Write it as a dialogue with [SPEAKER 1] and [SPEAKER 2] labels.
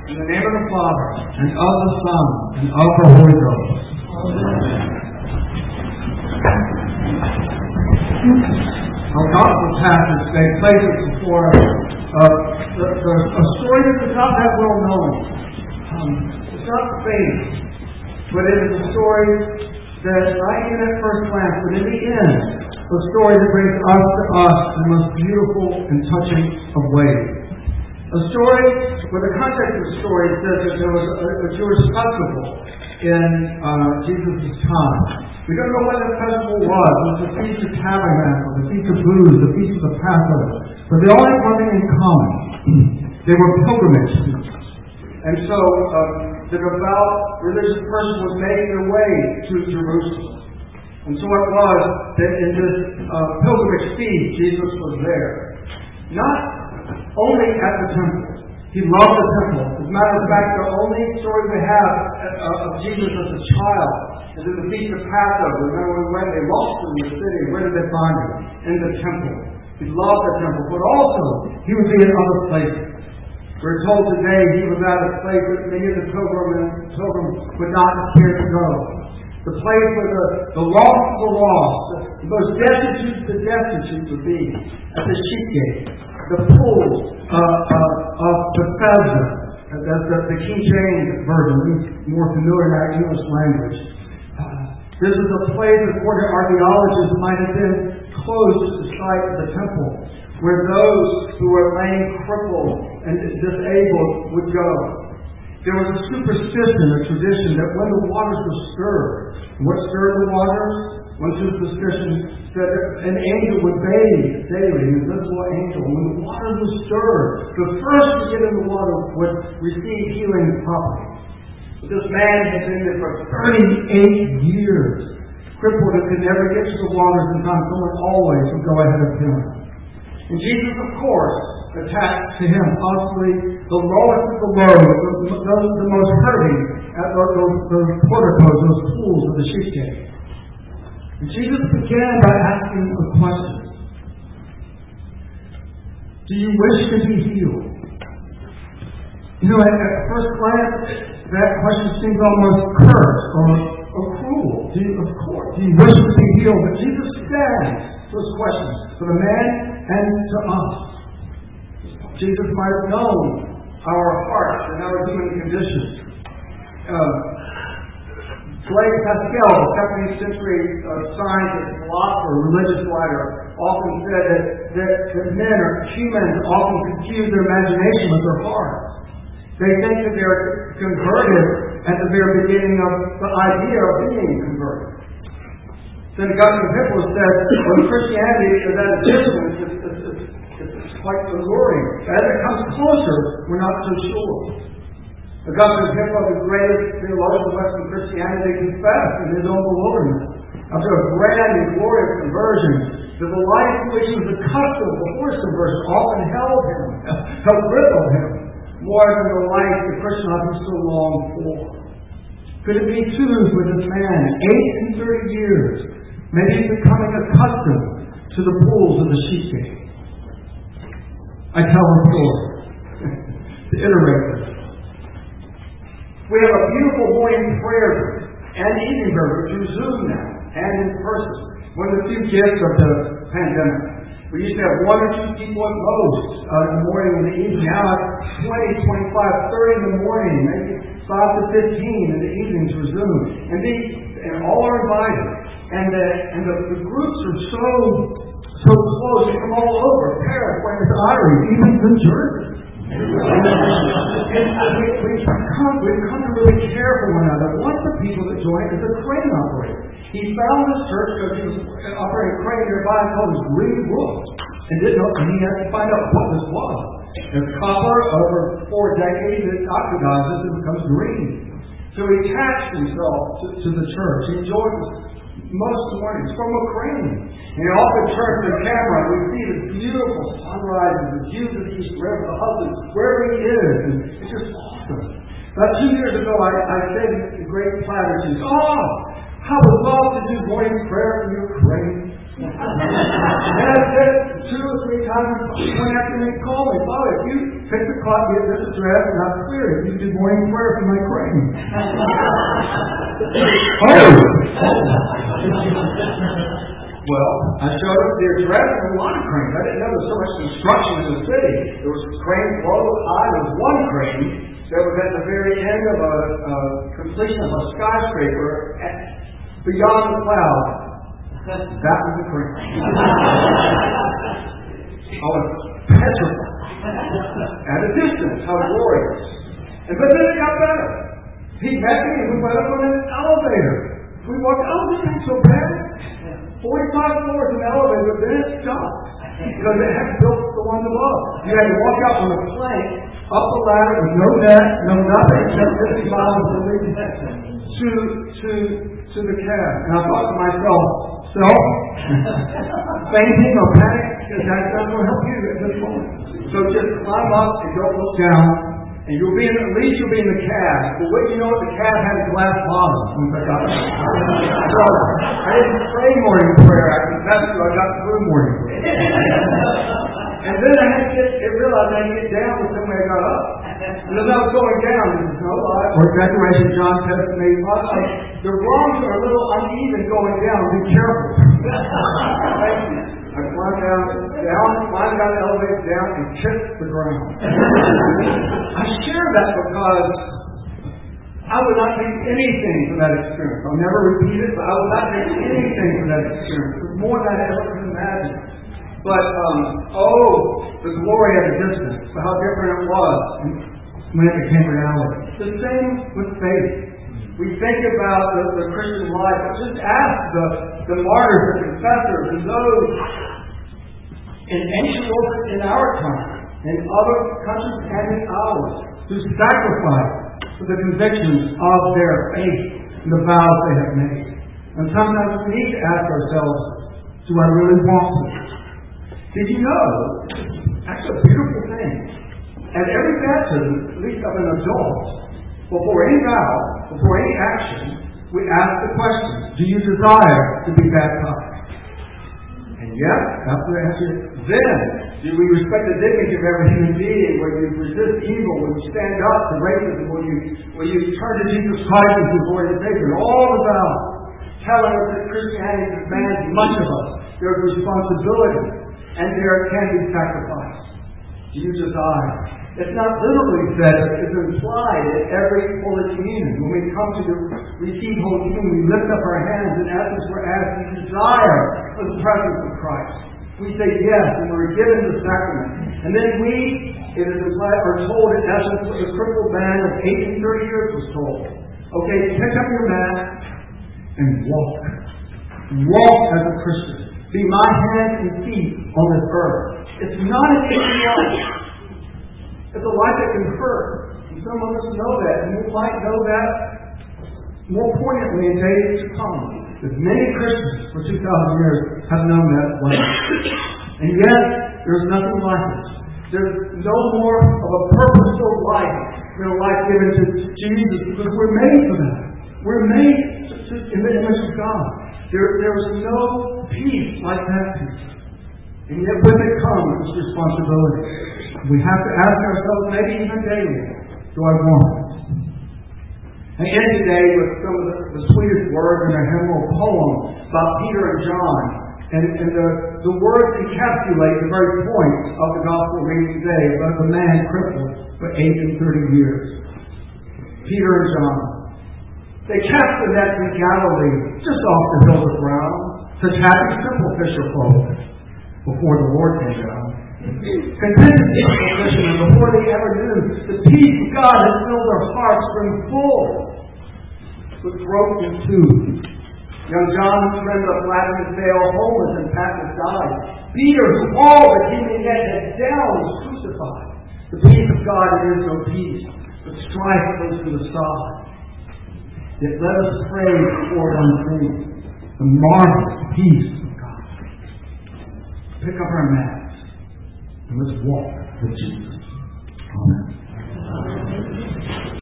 [SPEAKER 1] In the name of the Father, and of the Son, and of the Holy Ghost. Our gospel passage today places before us a story that is not that well known. It's not famous, but it is a story that, not even at first glance, but in the end, a story that brings us to us in the most beautiful and touching of ways. A story where the context of the story says that there was a Jewish festival in Jesus' time. We don't know what that festival was. It was the Feast of Tabernacles, the Feast of Booths, the Feast of the Passover. But they all had one thing in common. They were pilgrimage feasts. And so the devout religious person was making their way to Jerusalem. And so it was that in this pilgrimage feast, Jesus was there. Not only at the temple. He loved the temple. As a matter of fact, the only story we have of Jesus as a child is in the Feast of Passover. Remember when they lost him in the city, where did they find him? In the temple. He loved the temple, but also he would be in other places. We're told today he was at a place that many of the pilgrims would not care to go. The place where the lost of the lost, the most destitute of the destitute would be at the sheep gate, the pool of Bethesda. That's the King James version, more familiar in our English language. This is a place, according to archaeologists, might have been close to the site of the temple, where those who were laying crippled and disabled would go. There was a superstition, a tradition, that when the waters were stirred, what stirred the waters? One superstition said that an angel would bathe daily, an invisible angel. When the water was stirred, the first to get in the water would receive healing property. But this man had been there for 38 years, crippled and could never get to the waters in time. Someone always would go ahead of him. And Jesus, of course, attached to him, possibly the lowest of the low, the most hurting at those porticos, those pools of the sheep gate. And Jesus began by asking a question. Do you wish to be healed? You know, at first glance, that question seems almost cursed or cruel. Of course, do you wish to be healed? But Jesus said those questions for the man and to us. Jesus might have known our hearts and our human conditions. Blaise Pascal, the 17th century scientist, philosopher, religious writer, often said that men or humans often confuse their imagination with their hearts. They think that they're converted at the very beginning of the idea of being converted. St. Augustine of Hippo said, when Christianity is at a distance, it's quite alluring. As it comes closer, we're not so sure. Augustine of Hippo, the greatest theologian of Western Christianity, confessed in his own bewilderment, after a grand and glorious conversion, that the life to which he was accustomed before his conversion often held crippled him, more than the life the Christian life he so longed for. Could it be too with this man, 30 years, maybe becoming accustomed to the pools of the sheep gate? I tell the story to iterate this. We have a beautiful morning prayer and evening prayer through Zoom now and in person. One of the few gifts of the pandemic. We used to have 1 or 2 people at most in the morning and the evening. Now it's 20, 25, 30 in the morning, maybe 5 to 15 in the evenings for Zoom. And all are invited. And the groups are so close. They come all over. Paris, Buenos Aires, even New Jersey. We've come to really care for one another. One of the people that joined is a crane operator. He found this church because he was operating a crane nearby called his Green Roof. And didn't know, and he had to find out what this was. It's copper over 4 decades, it oxidizes and becomes green. So he attached himself to the church. He enjoyed most mornings from a crane. And he often turns the camera and we see the beautiful sunrises, the views of the East River, the husband, wherever he is. And it's just awesome. About 2 years ago, I said the great platitudes, I would love to do morning prayer in your crane. And I said it 2 or 3 times. One afternoon he called me, Father, if you o'clock, get this address, and I've cleared it. You do morning prayer for my crane. Oh! Well, I showed up the address and a lot of cranes. I didn't know there was so much construction in the city. There was cranes low, high. There was one crane that was at the very end of a completion of a skyscraper beyond the clouds. That was the crane. I was petrified. At a distance, how glorious. But then it got better. He met me and we went up on an elevator. We walked, this ain't so bad. 45 floors in the elevator, but then it stopped. Because they had built the one above. You had to walk out on a plank, up the ladder with no net, no nothing, except 50 miles of to the cab. And I thought to myself, fainting or panic, because that's not going to help you at this moment. So just climb up and don't look down, and at least you'll be in the cab. But what you know what, the cab had a glass bottom once I got there. So I didn't pray morning prayer. I confessed to I got through morning prayer. And then I had to realized I had to get down with somebody I got up. And as I was going down, there's no lie or exaggeration, John says to me, the rungs are a little uneven going down. Be careful. I climbed finally got the elevator down and kissed the ground. I share that because I would not take anything from that experience. I'll never repeat it, but I would not take anything from that experience. It was more than I ever could imagine. But, the glory at a distance, but how different it was when it became reality. The same with faith. We think about the Christian life, but just ask the martyrs, the confessors, and those in ancient world in our time, in other countries and in ours, who sacrifice for the convictions of their faith and the vows they have made. And sometimes we need to ask ourselves, do I really want this? Did you know, that's a beautiful thing. At every baptism, at least of an adult, before any vow, before any action, we ask the question, do you desire to be baptized? And yes, that's the answer. Then, do we respect the dignity of every human being? Will you resist evil? Will you stand up to racism? Will you turn to Jesus Christ as your Lord and Savior? All the vows telling us that Christianity demands much of us. There's responsibility. And there can be sacrifice. Do you desire? It's not literally said, but it's implied at every Holy Communion. When we come to receive Holy Communion, we lift up our hands. In essence, we're asking desire for the presence of Christ. We say yes, and we're given the sacrament. And then it is implied, are told, in essence, what the crippled man of 1830 years was told. Okay, pick up your mat and walk. Walk as a Christian. Be my hands and feet on this earth. It's not an easy life. It's a life that can hurt. And some of us know that. And we might know that more poignantly in days to come. Because many Christians for 2,000 years have known that life. And yet, there's nothing like it. There's no more of a purposeful life than a life given to Jesus. Because we're made for that. We're made in the image of God. There is no peace like that peace. And yet with it comes this responsibility. We have to ask ourselves, maybe even daily, do I want it? I end today with some of the sweetest words in a hymnal poem about Peter and John. And the words encapsulate the very point of the gospel reading today about the man crippled for 8 and 30 years. Peter and John. They cast the nets in Galilee, just off the hill of ground, such happy, simple fisher folk, before the Lord came down. Contented people fishermen, before they ever knew the peace of God had filled their hearts brim full, but broke in two. Young John, whose friend left Latin and sail, homeless and Patmos died. Peter, who all that he may yet had down, was crucified. The peace of God is no peace, but strife goes to the side. Yet let us pray for one thing, the marvelous peace of God. Pick up our mats and let's walk with Jesus. Amen.